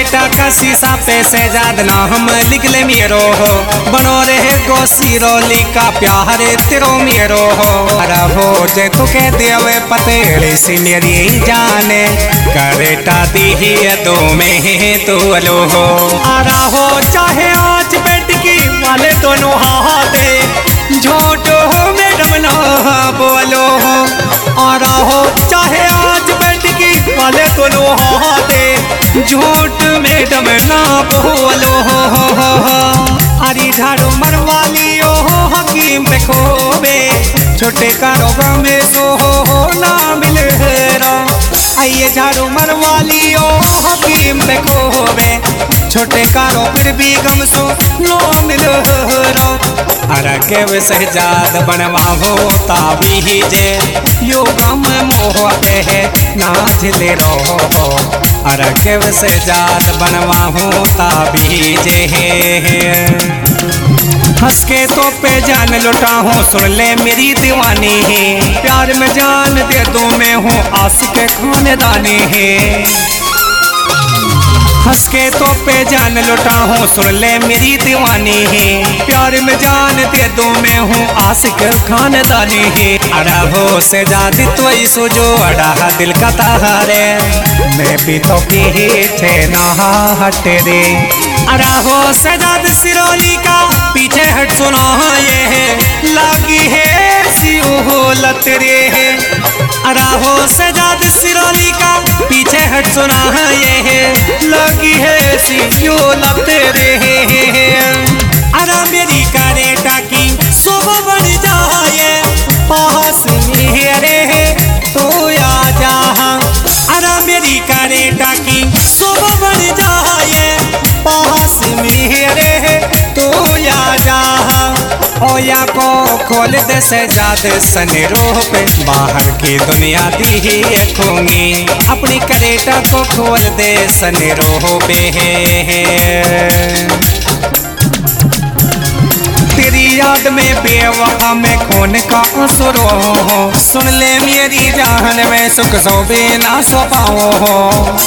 Creta का शीशा पे शहजाद नाम लिख ले मेरो हो, बनो रहे गो सिरोली का प्यार तेरो मेरो हो। अरे हो जे तू कह देवे पतेली सी मेरी जाने, करेटा दी ही दो में तो लो हो। अरे हो चाहे आज बैठकी वाले दोनों हाथे, झूठ हो मैडम ना बोलो हो। अरे हो चाहे आज बैठकी वाले दोनों हाथे, झूठ मैडम ना बोलो हो। अरे झाड़ू मरवाली ओ हकीम पे खोबे, छोटे कारोबार में सो हो ना मिले रो। आइए झाड़ू मरवाली ओ हकीम पे खोबे, छोटे कारो फिर भी गम सो लो मिले रो। अरे के वे शहजाद बनवा होता भी जे, यो गम मोहते है नाच ले रो। अरे के वे शहजाद बनवा होता भी जे, हंस के तो पे जान लुटा हूँ सुन ले मेरी दीवानी है, प्यार में जान दे दूँ मैं हूँ आशिक खानदानी है। हंस के तो पे जान लुटा हूँ सुन ले मेरी दीवानी है, प्यार में जान दे दूँ मैं हूँ आशिक खानदानी है। अड़ा हो से जादी तो सोजो अड़ा दिल का तारे, मैं भी तो पीछे ना हटे रे। अड़ा हो सजाद सिरोली का पीछे हट सुनो ये है, लागी है सियो हो लतरे है। अड़ा हो सजाद सिरोली का पीछे हट सुना ये है, लगी है सियो लतरे है। अड़ा मेरी करेटा की शोभा बढ़ जाए, पास मेरे है तो आ जा। अड़ा मेरी करेटा की शोभा बढ़ जाए, पास मेरे है तो आ जा। ओया को खोल दे शहजाद सनेरोह पे, बाहर की दुनिया दी ही रखूंगी, अपनी करेटा को खोल दे सनेरोह पे। तेरी याद में बेवफा में खून का आंसू हो, सुन ले मेरी जान में सुख सोबे ना सो पाओ हो।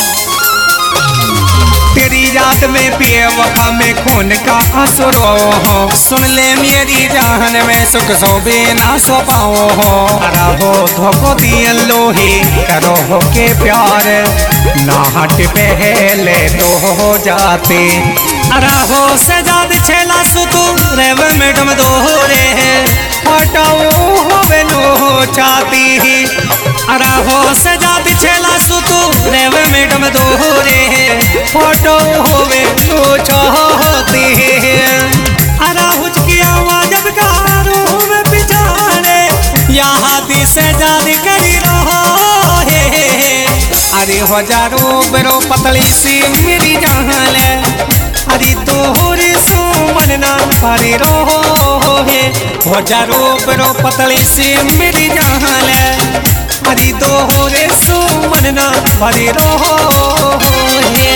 तेरी याद में बेवफा में खून का आंसू हो, सुन ले मेरी जान में सुख सोबे ना सो पाओ हो। अरे हो धोखो दिए लोही करो हो के प्यार, ना हट पहले तो हो जाते। अरे हो सजाद छेला सुतू रेव मैडम दोहरे है, हटाओ होवे लो चाहती। अरे हो सजाद छेला सुतू रेव मैडम दोहरे है, फोटो होवे लो चाहती। अरे हुचकी आवाज अब कारो में पिछाड़े, यहाँ दी सजाद करी रहो है। अरे हो जारो बरो पतली सी मेरी जान ले, अरे तोहरे सो मनना भरे रहो है। हो जारो बरो पतली सी मेरी जान ले, अरे तोहरे सो मनना भरे रहो है।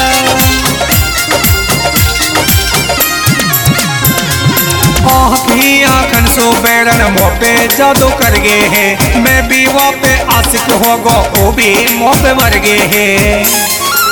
आँखन सो बैरन मुँह पे जादू कर गए है, मैं भी वहाँ पे आशिक हो गो वो भी मुँह पे मर गए है।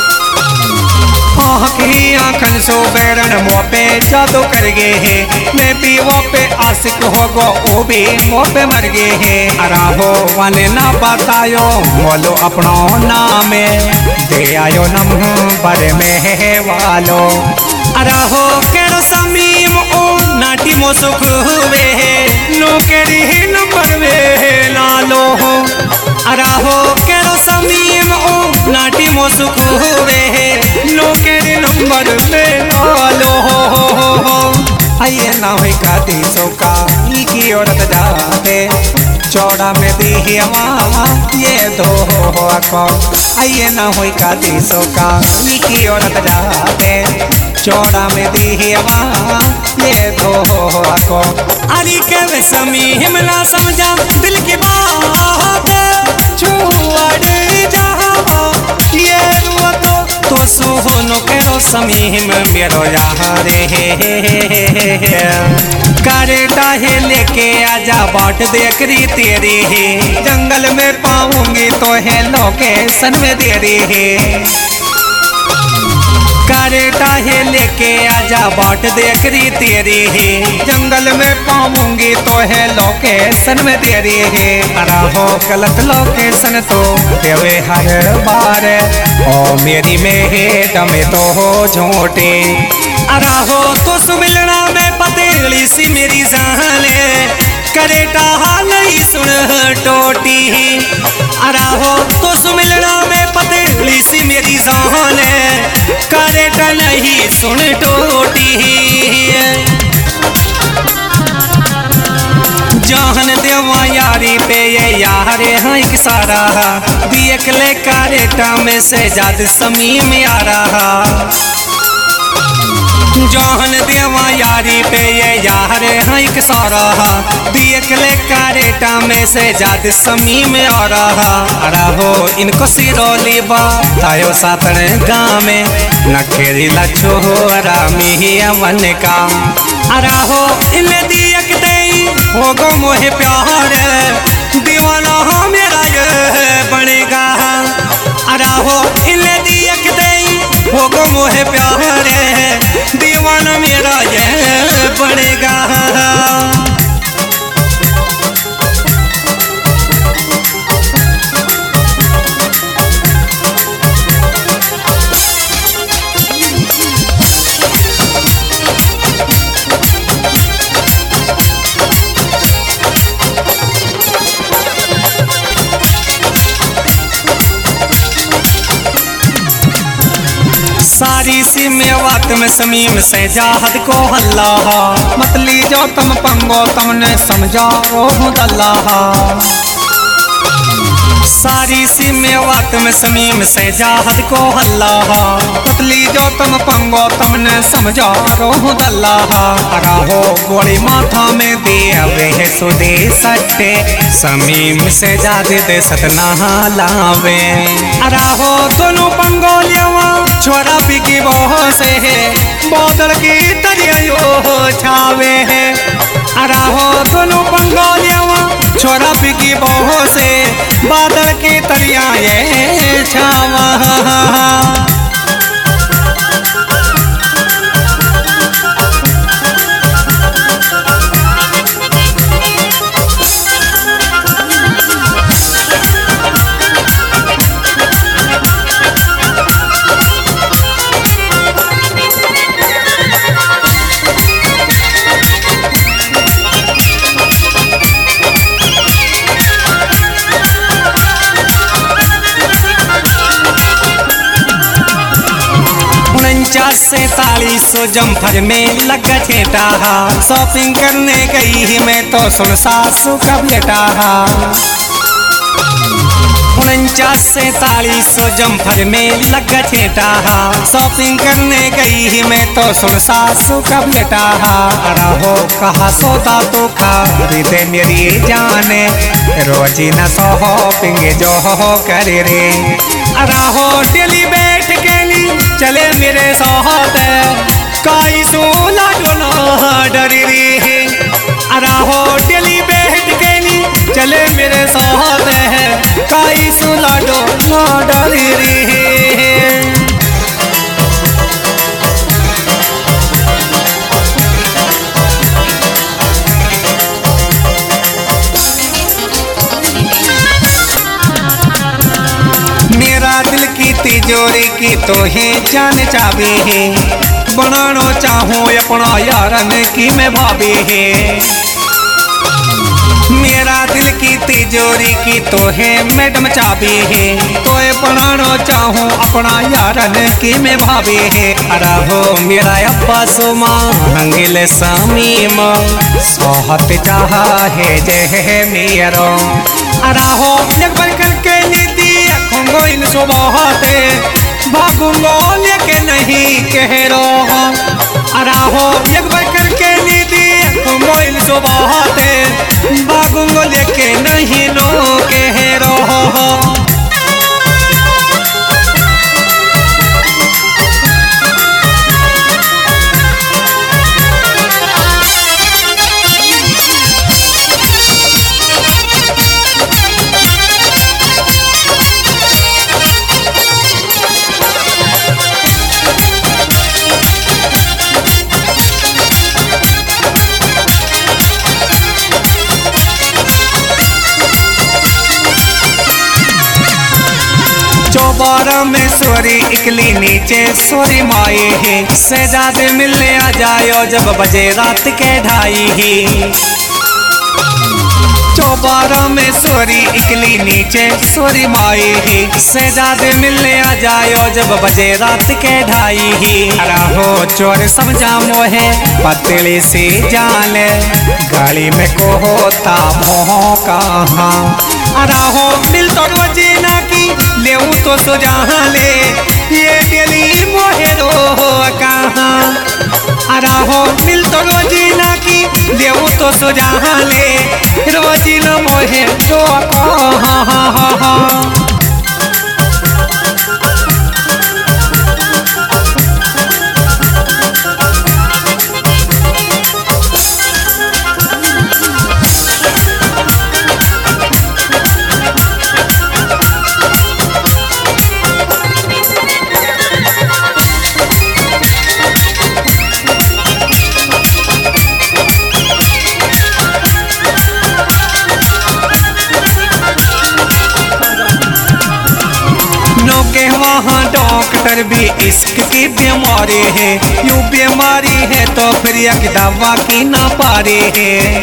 आँखन सो बैरन मुँह पे जादू कर गए है, मैं भी वहाँ पे आशिक हो गो वो भी मुँह पे मर गए है। अरा हो वाले ना बतायो बोलो अपना नाम दे आयो नंबर में वालो। अरा हो केरो समीम ओ नाटी मो सुख हुए है, नो केरी नंबर में नालो हो। अरा हो केरो समीम ओ नाटी मो सुख हुए है, नो केरी नंबर में नालो हो। आइए ना हुई का तीसों का की औरत जाते, चौड़ा में दी ये दो को। आइए ना हुई का तीसों का की औरत जाते, चौड़ा में दी ये दो को। अरे के समी हिमला समझा दिल की बात, छुआड़ जहाँ ये रुआ तो सुनो केरो समी हिम मेरो यारे करेटा है लेके आजा बाट देखरी तेरी है, जंगल में पाऊंगी तो है लोकेशन में देरी है। करे टाहे लेके आजा बाट देख रही तेरी है, जंगल में पाऊंगी तो है लोकेशन में तेरी है। अरा हो गलत लोकेशन तो देवे हर बार, ओ मेरी में है दमे तो हो झूठे। अरा हो तो सुमिलना में पतेली सी मेरी जाने, करे टाहा नहीं सुन टोटी। अरा हो तो सुमिलना में पतेली सी मेरी जाने, करे टा नहीं सुन टोटी। जहन देवा यारी पे ये यारे हाँ एक सारा, देख ले कारेटा में से जाद समी में आ रहा। जहन देवा यारी पे ये यार हाँ एक सारा, देख ले कारेटा में से जाद समी में आ रहा। अरा हो इनको सिरोली बतायो सातन गाँव में, नखेरी लच्छो हो आरामी ही अवन का। अरा हो इन्हें दियक दे हो गो मोहे प्यार, दीवाना हो मेरा ये बनेगा। अरा हो इन्हें दियक दे हो गो मोहे प्यार, दीवाना मेरा ये बनेगा। सारी सी मेवात में समीम से जाहद को हल्ला, मत ली जो तुम पंगो तुमने समझा रोह दल्ला। सारी सी मेवात में समीम से जाहद को हल्ला, मत ली जो तुम पंगो तुमने समझा रोह दल्ला। अरा हो गोली माथा में दिया वे सुदे सट्टे, समीम से जादे दे सतना लावे। अरा हो दोनों पंगोलियावा छोरा पिकी बहो से बादल की तरिया छावे है। अरा हो दोनों पंगोलियावा छोरा पिकी बहो से बादल की तरिया ये छावा। से 4300 जम्फर में लगा ठेटा, शॉपिंग करने गई ही मैं तो सुन सासू का बेटा। 49 से 4300 जम्फर में लगा ठेटा, शॉपिंग करने गई ही मैं तो सुन सासू का बेटा। अरा हो कहा सौदा तो खरीदे मेरी जाने, रोजी न शॉपिंग जो हो करे रे। अरा हो डेली बैठ के चले मेरे साथ, काई सोला डोना डरी रे। अरा हो डेली बैठ के चले मेरे साथ, काई सोला डोना डरी रे। मेरा दिल की तिजोरी की तो है जान चाबी है, बनाना चाहूँ अपना यारन की मैं भाभी है। मेरा दिल की तिजोरी की तो है मैडम चाबी है, तो बनाना चाहूँ अपना यारन की मैं भाभी है। अरा हो मेरा अब्बा सुमा हंगिल समीम, सोहत चाहा है जय मेरा। अरा हो एक बार करके खंगो इन सुबहते भागूंगो लेके नहीं कह रहा। अरा हो एक बार करके नीति खंगो इन सुबहते भागूंगो लेके नहीं नो कह रहा। चौबारा में सोरी इकली नीचे सोरी माए है शहजादे मिलने आ जायो जब बजे रात के 2:30 ही। चौबारा में सोरी इकली नीचे सोरी माई ही शहजादे मिलने आ जायो जब बजे रात के 2:30 ही। अराहो चोर समझा मोहे पतली सी जान गाड़ी में को होता मोह कहाँ। अराहो मिल तो रोजीना की ले तो सुजहा ले ये दिली मोहे रो कहाँ। अराहो मिल तो रोजीना की ले तो सुजहा ले रोजी न मोहे रो कहाँ। के वहाँ डॉक्टर भी इश्क की बीमारी है यूं बीमारी है तो फिर एक दवा की ना पारी है।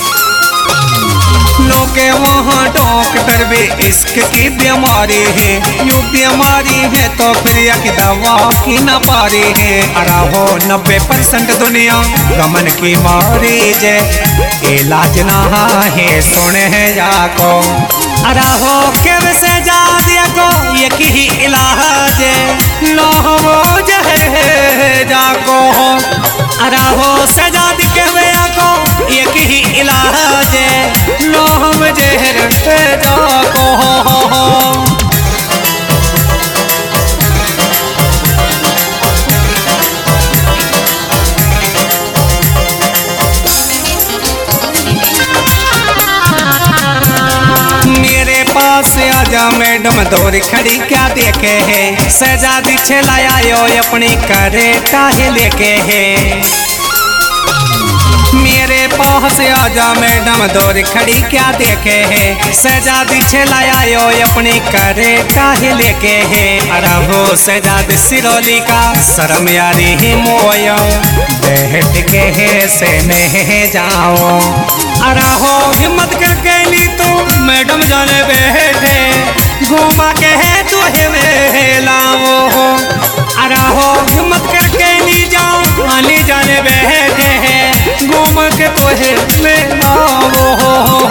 लोग के वहाँ डॉक्टर भी इश्क की बीमारी है यूं बीमारी है तो फिर एक दवा की ना पारी है। अराहो 90% दुनिया गमन की मरीज इलाज ना है सुने जाको। अराहो के से जा दिया को एक ही इलाज नो वो जहर जाको। अराहो सजाद कहवे को एक ही इलाज नो हम जहर जाको। आजा मैडम दौरी खड़ी क्या देखे है शहजादी छलाया यो अपनी करे काहे लेके है। मेरे पास आजा मैडम दौरी खड़ी क्या देखे है शहजादी छलाया यो अपनी करे काहे लेके है। अरहो शहजादी सिरोली का शर्म यारी ही मोयो बैठ के है से नहीं जाओ। अरहो हिम्मत करके ली तो मैडम जाने बैठे घुमा के है तुहे में लाओ। अरहो हिम्मत करके ली जाओ आने जाने बैठे घूम के तुहे में लाओ।